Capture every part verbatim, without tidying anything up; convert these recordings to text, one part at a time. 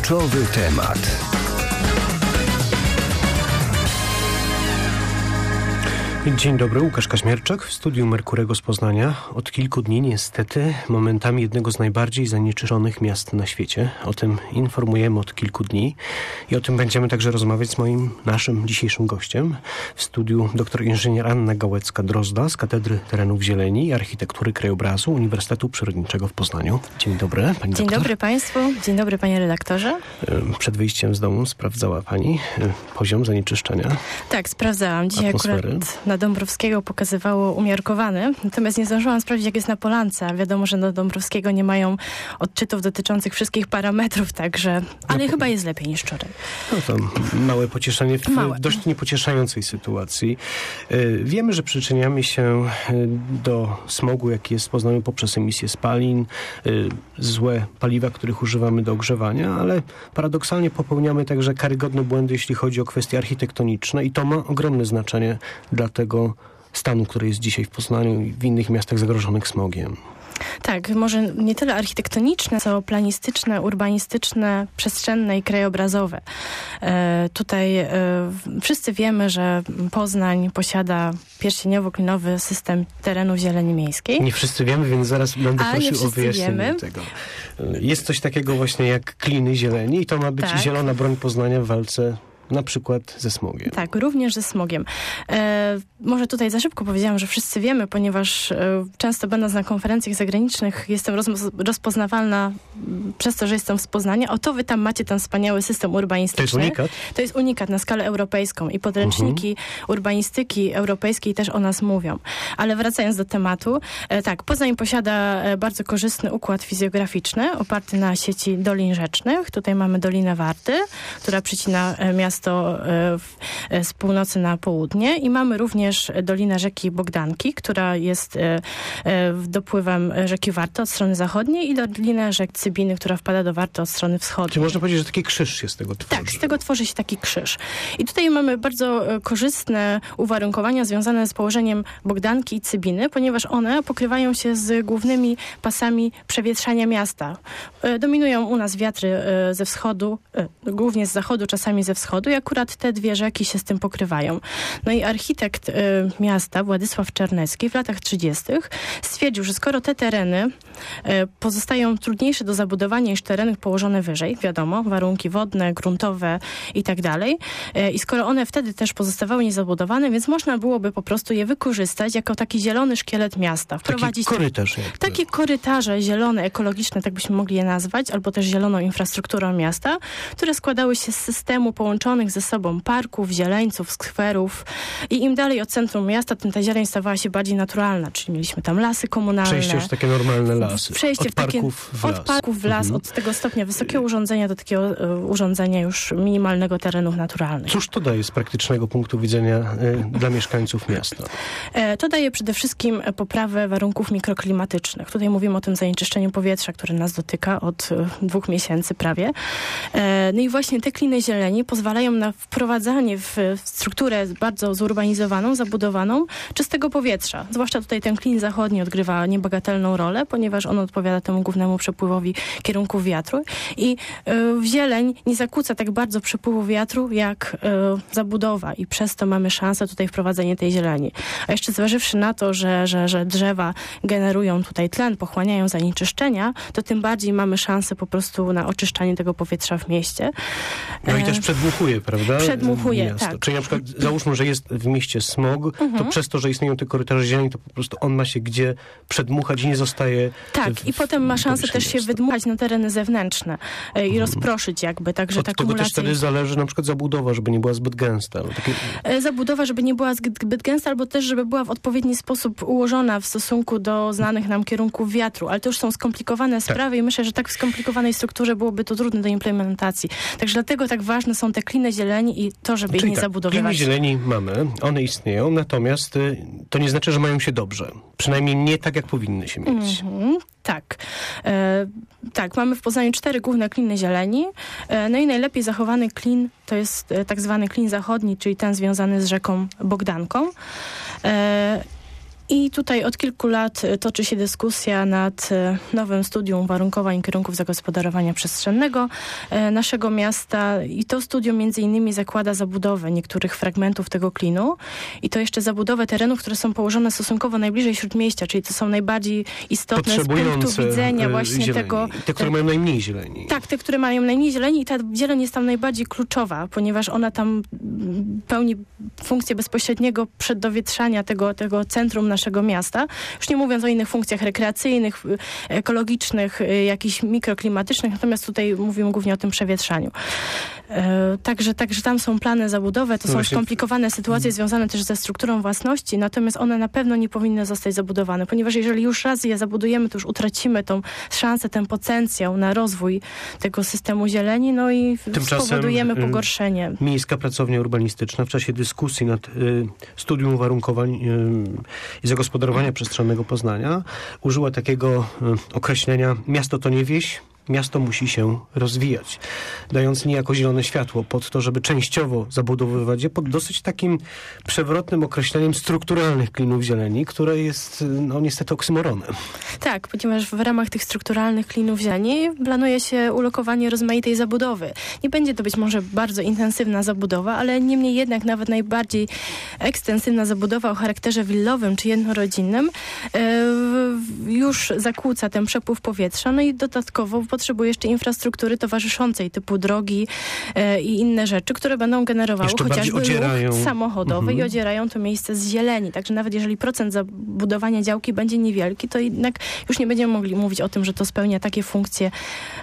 Kluczowy temat. Dzień dobry, Łukasz Kaźmierczak w studiu Merkurego z Poznania. Od kilku dni niestety momentami jednego z najbardziej zanieczyszczonych miast na świecie. O tym informujemy od kilku dni i o tym będziemy także rozmawiać z moim, naszym dzisiejszym gościem w studiu dr inżynier Anna Gałecka-Drozda z Katedry Terenów Zieleni i Architektury Krajobrazu Uniwersytetu Przyrodniczego w Poznaniu. Dzień dobry, pani Dzień doktor. dobry państwu, dzień dobry panie redaktorze. Przed wyjściem z domu sprawdzała pani poziom zanieczyszczenia? Tak, sprawdzałam. Dzisiaj atmosfery. Akurat na Dąbrowskiego pokazywało umiarkowany, natomiast nie zdążyłam sprawdzić, jak jest na Polance. Wiadomo, że na Dąbrowskiego nie mają odczytów dotyczących wszystkich parametrów, także, ale no, chyba jest lepiej niż wczoraj. No to małe pocieszenie w małe. dość niepocieszającej sytuacji. Wiemy, że przyczyniamy się do smogu, jaki jest w Poznaniu poprzez emisję spalin, złe paliwa, których używamy do ogrzewania, ale paradoksalnie popełniamy także karygodne błędy, jeśli chodzi o kwestie architektoniczne i to ma ogromne znaczenie dla tego stanu, który jest dzisiaj w Poznaniu i w innych miastach zagrożonych smogiem. Tak, może nie tyle architektoniczne, co planistyczne, urbanistyczne, przestrzenne i krajobrazowe. E, tutaj e, wszyscy wiemy, że Poznań posiada pierścieniowo-klinowy system terenów zieleni miejskiej. Nie wszyscy wiemy, więc zaraz będę A, prosił o wyjaśnienie wiemy. tego. Jest coś takiego właśnie jak kliny zieleni i to ma być tak. zielona broń Poznania w walce na przykład ze smogiem. Tak, również ze smogiem. E, może tutaj za szybko powiedziałam, że wszyscy wiemy, ponieważ e, często będąc na konferencjach zagranicznych jestem roz, rozpoznawalna m, przez to, że jestem z Poznania. Oto wy tam macie ten wspaniały system urbanistyczny. To jest unikat? To jest unikat na skalę europejską i podręczniki uh-huh. urbanistyki europejskiej też o nas mówią. Ale wracając do tematu, e, tak, Poznań posiada e, bardzo korzystny układ fizjograficzny oparty na sieci dolin rzecznych. Tutaj mamy Dolinę Warty, która przycina e, miasto to z północy na południe i mamy również dolinę rzeki Bogdanki, która jest dopływem rzeki Warty od strony zachodniej i dolinę rzek Cybiny, która wpada do Warty od strony wschodniej. Czyli można powiedzieć, że taki krzyż się z tego tworzy. Tak, z tego tworzy się taki krzyż. I tutaj mamy bardzo korzystne uwarunkowania związane z położeniem Bogdanki i Cybiny, ponieważ one pokrywają się z głównymi pasami przewietrzania miasta. Dominują u nas wiatry ze wschodu, głównie z zachodu, czasami ze wschodu i akurat te dwie rzeki się z tym pokrywają. No i architekt y, miasta Władysław Czarnecki w latach trzydziestych stwierdził, że skoro te tereny y, pozostają trudniejsze do zabudowania niż tereny położone wyżej, wiadomo, warunki wodne, gruntowe i tak dalej, y, i skoro one wtedy też pozostawały niezabudowane, więc można byłoby po prostu je wykorzystać jako taki zielony szkielet miasta. Wprowadzić taki korytarz. Takie, takie korytarze zielone, ekologiczne, tak byśmy mogli je nazwać, albo też zieloną infrastrukturą miasta, które składały się z systemu połączonych ze sobą parków, zieleńców, skwerów i im dalej od centrum miasta, tym ta zieleń stawała się bardziej naturalna, czyli mieliśmy tam lasy komunalne. Przejście już w takie normalne lasy. Przejście od w takie, parków w od las. parków w las, mhm. od tego stopnia wysokiego urządzenia do takiego y, urządzenia już minimalnego terenów naturalnych. Cóż to daje z praktycznego punktu widzenia y, dla mieszkańców miasta? E, to daje przede wszystkim poprawę warunków mikroklimatycznych. Tutaj mówimy o tym zanieczyszczeniu powietrza, które nas dotyka od y, dwóch miesięcy prawie. E, no i właśnie te kliny zieleni pozwalają na wprowadzanie w strukturę bardzo zurbanizowaną, zabudowaną, czystego powietrza. Zwłaszcza tutaj ten klin zachodni odgrywa niebagatelną rolę, ponieważ on odpowiada temu głównemu przepływowi kierunków wiatru i y, w zieleń nie zakłóca tak bardzo przepływu wiatru jak y, zabudowa i przez to mamy szansę tutaj wprowadzenie tej zieleni. A jeszcze zważywszy na to, że, że, że drzewa generują tutaj tlen, pochłaniają zanieczyszczenia, to tym bardziej mamy szansę po prostu na oczyszczanie tego powietrza w mieście. No i też przedmuchuje, prawda? Przedmuchuje, miasto. tak. Czyli na przykład załóżmy, że jest w mieście smog, mhm. to przez to, że istnieją te korytarze zieleni, to po prostu on ma się gdzie przedmuchać i nie zostaje Tak, w, i potem ma szansę też się miasta. wydmuchać na tereny zewnętrzne i mhm. rozproszyć jakby, także Od ta tego akumulacja... też wtedy zależy na przykład zabudowa, żeby nie była zbyt gęsta. Takie... Zabudowa, żeby nie była zbyt gęsta, albo też, żeby była w odpowiedni sposób ułożona w stosunku do znanych nam kierunków wiatru, ale to już są skomplikowane sprawy tak. i myślę, że tak w skomplikowanej strukturze byłoby to trudne do implementacji. Także dlatego tak ważne są te kliny zieleni i to, żeby Czyli ich nie tak, zabudowywać. Kliny zieleni mamy, one istnieją, natomiast y, to nie znaczy, że mają się dobrze. Przynajmniej nie tak, jak powinny się mieć. Mm-hmm. Tak. E, tak, mamy w Poznaniu cztery główne kliny zieleni. E, no i najlepiej zachowany klin to jest e, tak zwany klin zachodni, czyli ten związany z rzeką Bogdanką. E, I tutaj od kilku lat toczy się dyskusja nad nowym studium uwarunkowań i kierunków zagospodarowania przestrzennego naszego miasta i to studium między innymi zakłada zabudowę niektórych fragmentów tego klinu i to jeszcze zabudowę terenów, które są położone stosunkowo najbliżej śródmieścia, czyli to są najbardziej istotne z punktu widzenia właśnie zieleni. tego... Te, które te, mają najmniej zieleni. Tak, te, które mają najmniej zieleni i ta zieleń jest tam najbardziej kluczowa, ponieważ ona tam pełni funkcję bezpośredniego przedowietrzania tego, tego centrum naszego miasta. Już nie mówiąc o innych funkcjach rekreacyjnych, ekologicznych, jakichś mikroklimatycznych, natomiast tutaj mówimy głównie o tym przewietrzaniu. E, także, także tam są plany zabudowy, to no są właśnie skomplikowane sytuacje związane też ze strukturą własności, natomiast one na pewno nie powinny zostać zabudowane, ponieważ jeżeli już raz je zabudujemy, to już utracimy tą szansę, ten potencjał na rozwój tego systemu zieleni, no i Tymczasem spowodujemy pogorszenie. Miejska Pracownia Urbanistyczna w czasie dyskusji nad y, studium uwarunkowań y, i zagospodarowania przestrzennego Poznania użyła takiego y, określenia: miasto to nie wieś, miasto musi się rozwijać, dając niejako zielone światło pod to, żeby częściowo zabudowywać je pod dosyć takim przewrotnym określeniem strukturalnych klinów zieleni, które jest no niestety oksymoronem. Tak, ponieważ w ramach tych strukturalnych klinów zieleni planuje się ulokowanie rozmaitej zabudowy. Nie będzie to być może bardzo intensywna zabudowa, ale niemniej jednak nawet najbardziej ekstensywna zabudowa o charakterze willowym czy jednorodzinnym e, już zakłóca ten przepływ powietrza, no i dodatkowo potrzebuje jeszcze infrastruktury towarzyszącej, typu drogi e, i inne rzeczy, które będą generowały jeszcze chociażby odzierają. ruch samochodowy Mhm. i odzierają to miejsce z zieleni. Także nawet jeżeli procent zabudowania działki będzie niewielki, to jednak już nie będziemy mogli mówić o tym, że to spełnia takie funkcje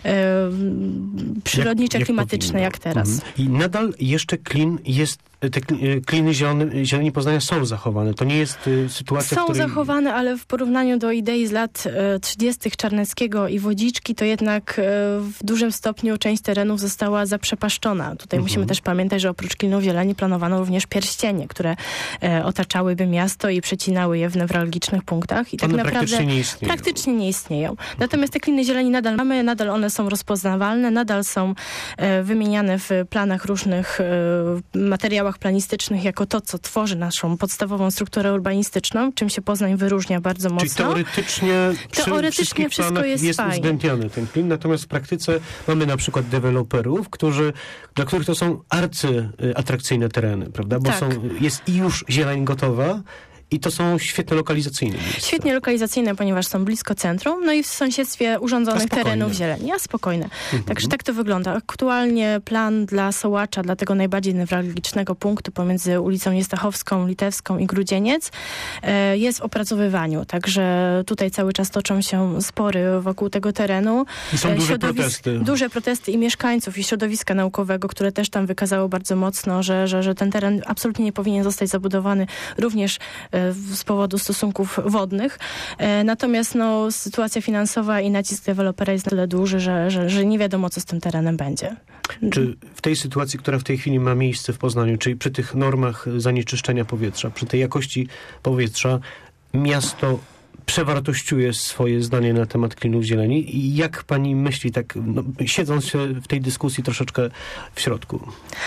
e, przyrodnicze, jak, jak klimatyczne, powinno. Jak teraz. Mhm. I nadal jeszcze klin jest, te kliny zielone, zieleni Poznania są zachowane. To nie jest y, sytuacja, Są w której... zachowane, ale w porównaniu do idei z lat y, trzydziestych Czarneckiego i Wodziczki, to jednak y, w dużym stopniu część terenów została zaprzepaszczona. Tutaj mhm. musimy też pamiętać, że oprócz klinów zieleni planowano również pierścienie, które y, otaczałyby miasto i przecinały je w newralgicznych punktach. I tak one naprawdę praktycznie nie istnieją. Praktycznie nie istnieją. Natomiast te kliny zieleni nadal mamy, nadal one są rozpoznawalne, nadal są y, wymieniane w planach różnych y, materiałów planistycznych jako to, co tworzy naszą podstawową strukturę urbanistyczną, czym się Poznań wyróżnia bardzo mocno. Czyli teoretycznie przy teoretycznie wszystko jest, jest fajnie. uwzględniany ten klin, natomiast w praktyce mamy na przykład deweloperów, którzy, dla których to są arcyatrakcyjne tereny, prawda? Bo tak. są, jest i już zieleń gotowa, i to są świetne lokalizacyjne miejsca. Świetnie lokalizacyjne, ponieważ są blisko centrum, no i w sąsiedztwie urządzonych terenów zieleni. A spokojne. Mhm. Także tak to wygląda. Aktualnie plan dla Sołacza, dla tego najbardziej newralgicznego punktu pomiędzy ulicą Niestachowską, Litewską i Grudzieniec e, jest w opracowywaniu. Także tutaj cały czas toczą się spory wokół tego terenu. I są duże protesty. Duże protesty i mieszkańców, i środowiska naukowego, które też tam wykazało bardzo mocno, że, że, że ten teren absolutnie nie powinien zostać zabudowany również z powodu stosunków wodnych. Natomiast no, sytuacja finansowa i nacisk dewelopera jest na tyle duży, że, że, że nie wiadomo, co z tym terenem będzie. Czy w tej sytuacji, która w tej chwili ma miejsce w Poznaniu, czyli przy tych normach zanieczyszczenia powietrza, przy tej jakości powietrza, miasto przewartościuje swoje zdanie na temat klinów zieleni i jak pani myśli, tak no, siedząc w tej dyskusji troszeczkę w środku?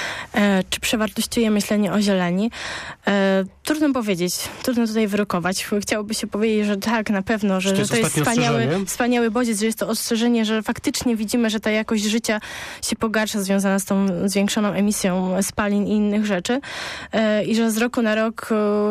E, czy przewartościuje myślenie o zieleni? E, trudno powiedzieć, trudno tutaj wyrokować. Chciałoby się powiedzieć, że tak, na pewno, że, że to jest wspaniały, wspaniały bodziec, że jest to ostrzeżenie, że faktycznie widzimy, że ta jakość życia się pogarsza związana z tą zwiększoną emisją spalin i innych rzeczy e, i że z roku na rok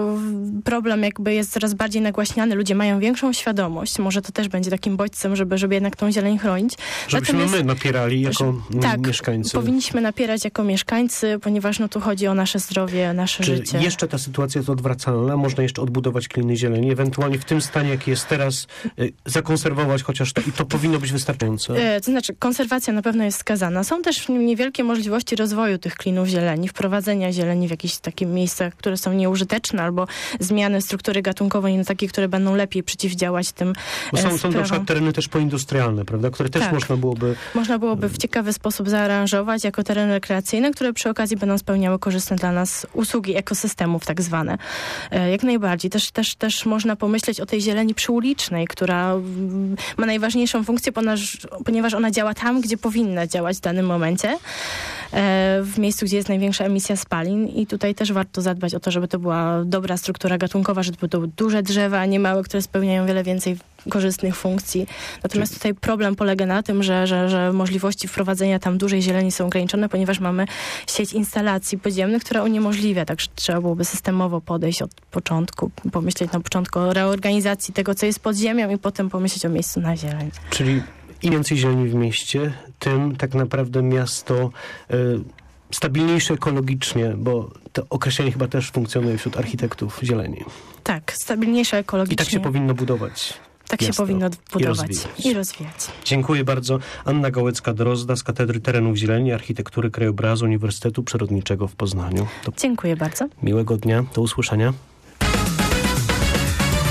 e, problem jakby jest coraz bardziej nagłaśniany, ludzie mają większą świadomość. Może to też będzie takim bodźcem, żeby, żeby jednak tą zieleń chronić. Żebyśmy Natomiast, my napierali jako że, tak, mieszkańcy. Powinniśmy napierać jako mieszkańcy, ponieważ no tu chodzi o nasze zdrowie, nasze Czy życie. jeszcze ta sytuacja jest odwracalna? Można jeszcze odbudować kliny zieleni? Ewentualnie w tym stanie, jaki jest teraz, y, zakonserwować chociaż to i to powinno być wystarczające? Y, to znaczy, konserwacja na pewno jest skazana. Są też niewielkie możliwości rozwoju tych klinów zieleni, wprowadzenia zieleni w jakieś takie miejsca, które są nieużyteczne, albo zmiany struktury gatunkowej na takie, które będą lepiej przeciwdziałać tym Bo są, są na przykład tereny też poindustrialne, prawda? Które też tak. można byłoby... Można byłoby w ciekawy sposób zaaranżować jako tereny rekreacyjne, które przy okazji będą spełniały korzystne dla nas usługi ekosystemów tak zwane. Jak najbardziej. Też, też, też można pomyśleć o tej zieleni przyulicznej, która ma najważniejszą funkcję, ponieważ, ponieważ ona działa tam, gdzie powinna działać w danym momencie. w miejscu, gdzie jest największa emisja spalin i tutaj też warto zadbać o to, żeby to była dobra struktura gatunkowa, żeby to były duże drzewa, a nie małe, które spełniają wiele więcej korzystnych funkcji. Natomiast tutaj problem polega na tym, że, że, że możliwości wprowadzenia tam dużej zieleni są ograniczone, ponieważ mamy sieć instalacji podziemnych, która uniemożliwia, także trzeba byłoby systemowo podejść od początku, pomyśleć na początku o reorganizacji tego, co jest pod ziemią i potem pomyśleć o miejscu na zieleń. Czyli im więcej zieleni w mieście, tym tak naprawdę miasto y, stabilniejsze ekologicznie, bo to określenie chyba też funkcjonuje wśród architektów zieleni. Tak, stabilniejsze ekologicznie. I tak się powinno budować. Tak się powinno budować i rozwijać. i rozwijać. Dziękuję bardzo. Anna Gałecka-Drozda z Katedry Terenów Zieleni, Architektury Krajobrazu Uniwersytetu Przyrodniczego w Poznaniu. To Dziękuję bardzo. Miłego dnia. Do usłyszenia.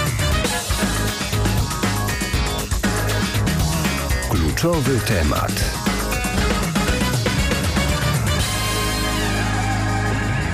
Kluczowy temat.